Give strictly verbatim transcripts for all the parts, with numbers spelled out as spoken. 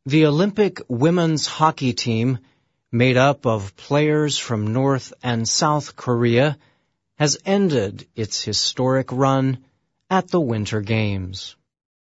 The Olympic women's hockey team, made up of players from North and South Korea, has ended its historic run at the Winter Games.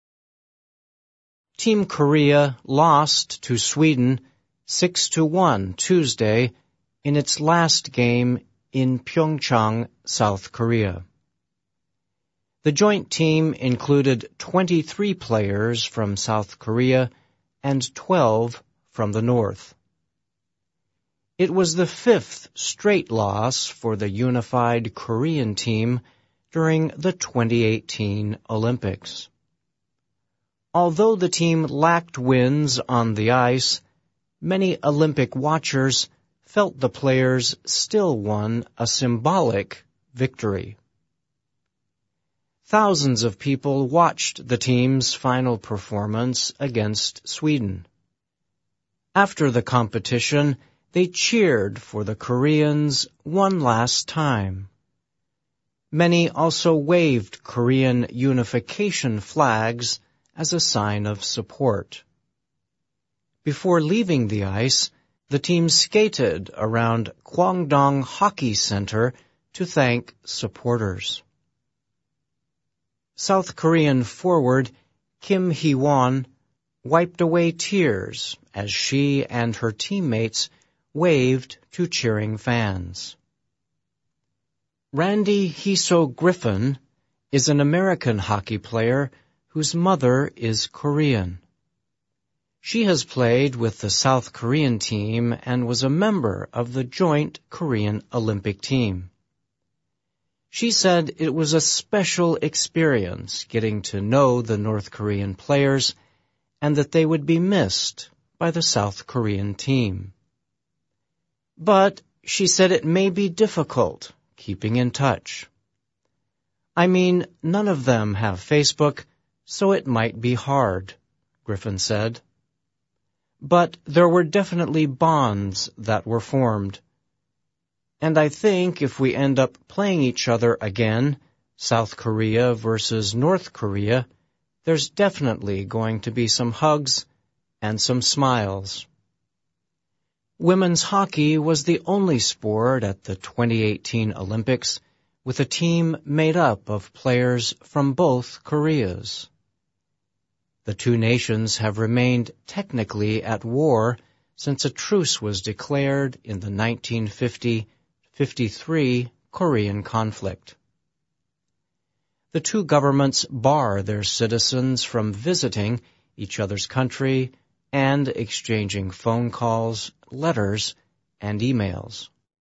Team Korea lost to Sweden six to one Tuesday in its last game in Pyeongchang, South Korea. The joint team included twenty-three players from South Korea and twelve from the North. It was the fifth straight loss for the unified Korean team during the twenty eighteen Olympics. Although the team lacked wins on the ice, many Olympic watchers felt the players still won a symbolic victory. Thousands of people watched the team's final performance against Sweden. After the competition, they cheered for the Koreans one last time. Many also waved Korean unification flags as a sign of support. Before leaving the ice, the team skated around Kwangdong Hockey Center to thank supporters. South Korean forward Kim Hee-won wiped away tears as she and her teammates waved to cheering fans. Randy Hiso-Griffin is an American hockey player whose mother is Korean. She has played with the South Korean team and was a member of the joint Korean Olympic team. She said it was a special experience getting to know the North Korean players and that they would be missed by the South Korean team. But she said it may be difficult keeping in touch. I mean, none of them have Facebook, so it might be hard, Griffin said. But there were definitely bonds that were formed. And I think if we end up playing each other again, South Korea versus North Korea, there's definitely going to be some hugs and some smiles. Women's hockey was the only sport at the twenty eighteen Olympics with a team made up of players from both Koreas. The two nations have remained technically at war since a truce was declared in the nineteen fifty to fifty-three Korean conflict. The two governments bar their citizens from visiting each other's country and exchanging phone calls, letters, and emails.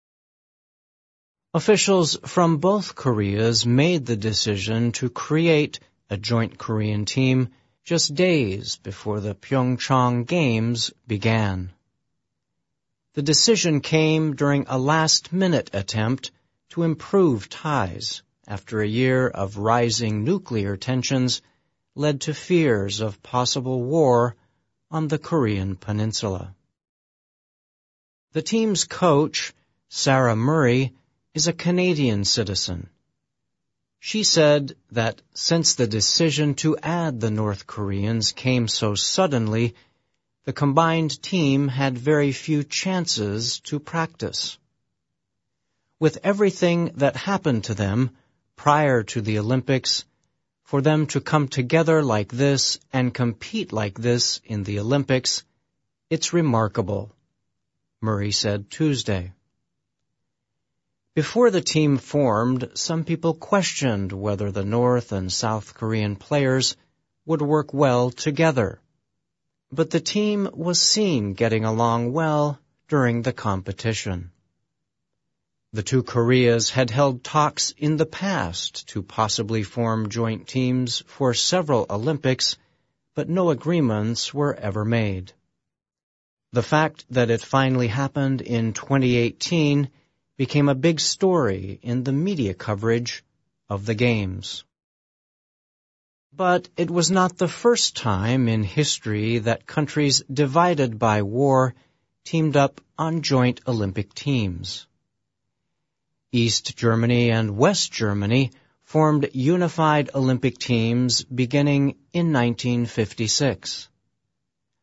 Officials from both Koreas made the decision to create a joint Korean team just days before the Pyeongchang Games began. The decision came during a last-minute attempt to improve ties after a year of rising nuclear tensions led to fears of possible war on the Korean peninsula. The team's coach, Sarah Murray, is a Canadian citizen. She said that since the decision to add the North Koreans came so suddenly, the combined team had very few chances to practice. With everything that happened to them prior to the Olympics, for them to come together like this and compete like this in the Olympics, it's remarkable, Murray said Tuesday. Before the team formed, some people questioned whether the North and South Korean players would work well together. But the team was seen getting along well during the competition. The two Koreas had held talks in the past to possibly form joint teams for several Olympics, but no agreements were ever made. The fact that it finally happened in twenty eighteen became a big story in the media coverage of the Games. But it was not the first time in history that countries divided by war teamed up on joint Olympic teams. East Germany and West Germany formed unified Olympic teams beginning in nineteen fifty-six.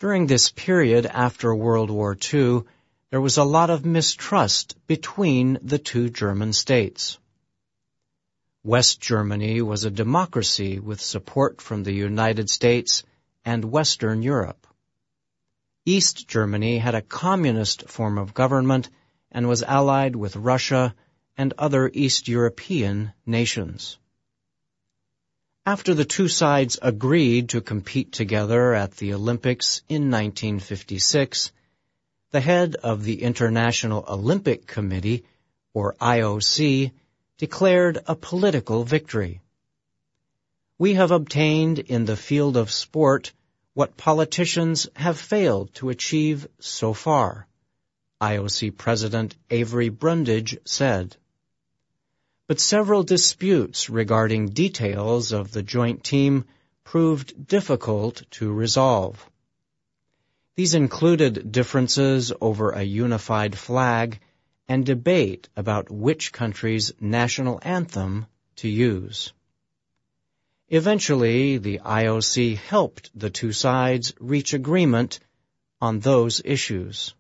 During this period after World War Two, there was a lot of mistrust between the two German states. West Germany was a democracy with support from the United States and Western Europe. East Germany had a communist form of government and was allied with Russia and other East European nations. After the two sides agreed to compete together at the Olympics in nineteen fifty-six, the head of the International Olympic Committee, or I O C, declared a political victory. We have obtained in the field of sport what politicians have failed to achieve so far, I O C President Avery Brundage said. But several disputes regarding details of the joint team proved difficult to resolve. These included differences over a unified flag and debate about which country's national anthem to use. Eventually, the I O C helped the two sides reach agreement on those issues.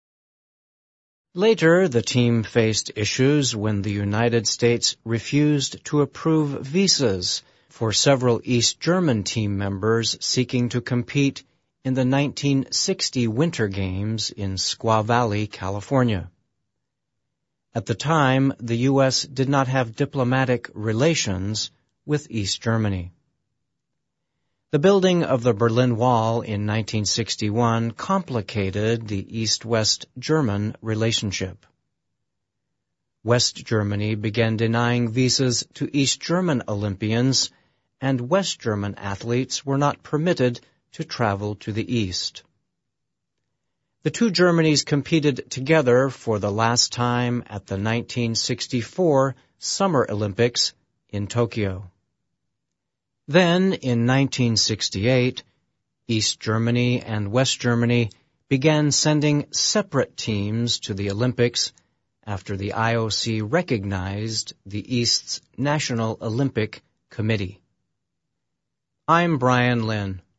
Later, the team faced issues when the United States refused to approve visas for several East German team members seeking to compete in the nineteen sixty Winter Games in Squaw Valley, California. At the time, the U S did not have diplomatic relations with East Germany. The building of the Berlin Wall in nineteen sixty-one complicated the East-West German relationship. West Germany began denying visas to East German Olympians, and West German athletes were not permitted to travel to the East. The two Germanys competed together for the last time at the nineteen sixty-four Summer Olympics in Tokyo. Then, in nineteen sixty-eight, East Germany and West Germany began sending separate teams to the Olympics after the I O C recognized the East's National Olympic Committee. I'm Brian Lynn.